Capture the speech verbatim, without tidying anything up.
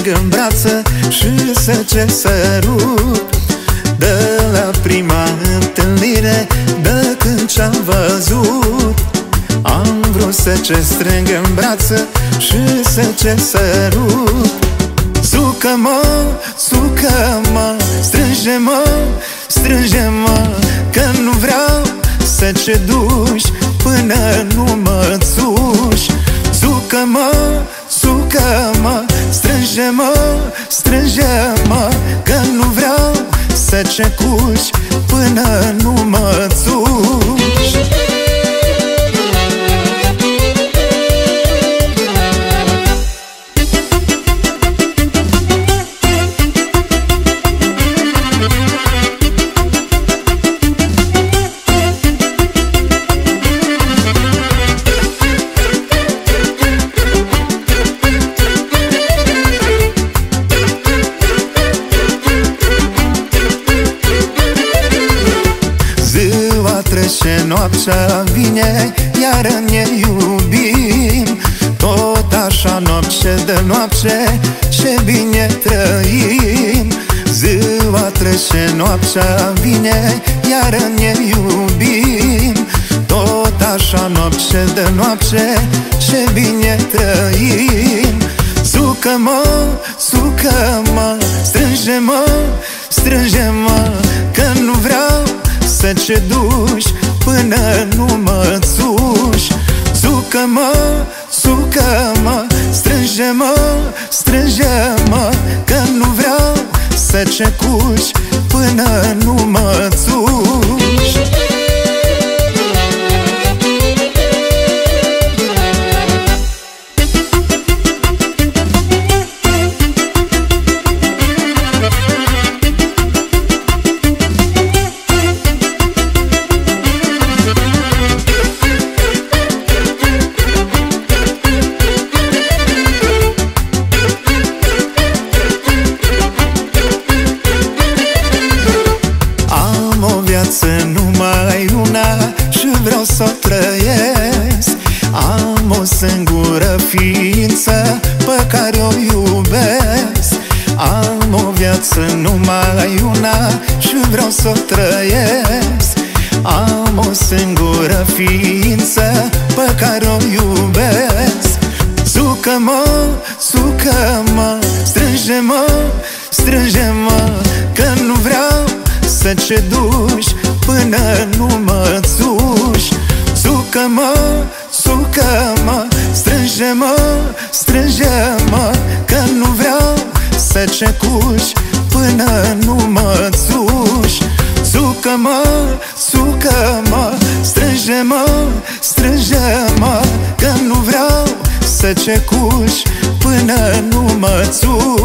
în brață și să ce sărut. De la prima întâlnire, de când ce-am văzut, am vrut să ce strâng în brață și să ce sărut. Sucă-mă, sucă-mă, strânge-mă, strânge-mă, că nu vreau să ce duci până nu mă țuși. Sucă-mă, sucă-mă, strânge-mă, strânge-mă, că nu vreau să ce cuci până nu mă țuși. Trece noaptea, vine, iar ne iubim. Tot așa noapte de noapte, ce bine trăim. Ziua trece, noaptea vine, iar ne iubim. Tot așa noapte de noapte, ce bine trăim. Sucă-mă, sucă-mă, strânge-mă, strânge-mă, că nu vreau să ce duci până nu mă țuși. Sucă-mă, sucă-mă, strânge-mă, strânge-mă, că nu vreau să ce cuci până nu mă țuși. Numai una și vreau să o trăiesc. Am o singură ființă pe care o iubesc. Am o viață numai una și vreau să o trăiesc. Am o singură ființă pe care o iubesc. Sucă-mă, sucă-mă, strânge-mă, strânge-mă, că nu vreau să ce duci până nu mă țuși. Sucă-mă, sucă-mă, strânge-mă, strânge-mă, că nu vreau să ce cuci până nu mă țuși. Sucă-mă, sucă-mă, strânge-mă, strânge-mă, că nu vreau să ce cuci până nu mă țuși.